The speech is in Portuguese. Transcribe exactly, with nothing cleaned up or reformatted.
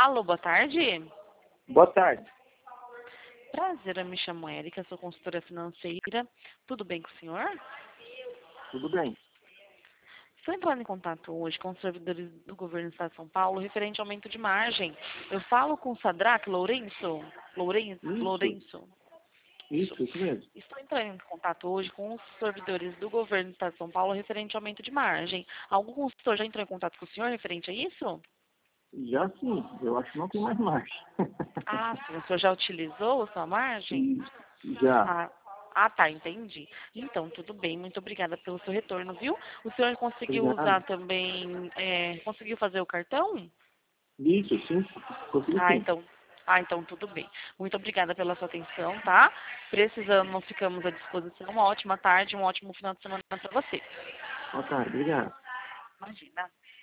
Alô, boa tarde. Boa tarde. Prazer, eu me chamo Érica, sou consultora financeira. Tudo bem com o senhor? Tudo bem? Estou entrando em contato hoje com os servidores do governo do Estado de São Paulo referente ao aumento de margem. Eu falo com o Sadraque Lourenço? Lourenço? Isso, Lourenço. isso, isso mesmo. Estou entrando em contato hoje com os servidores do governo do Estado de São Paulo referente ao aumento de margem. Algum consultor já entrou em contato com o senhor referente a isso? Já sim, eu acho que não tem mais margem. Ah, sim, o senhor já utilizou a sua margem? Já, Ah, ah, tá, entendi. Então, tudo bem, muito obrigada pelo seu retorno, viu? O senhor conseguiu obrigado. usar também, é, conseguiu fazer o cartão? Isso, sim, consegui Ah, sim. então, ah, então tudo bem. Muito obrigada pela sua atenção, tá? Precisando, ficamos à disposição. Uma ótima tarde, um ótimo final de semana para você. Boa tarde, obrigado. Imagina.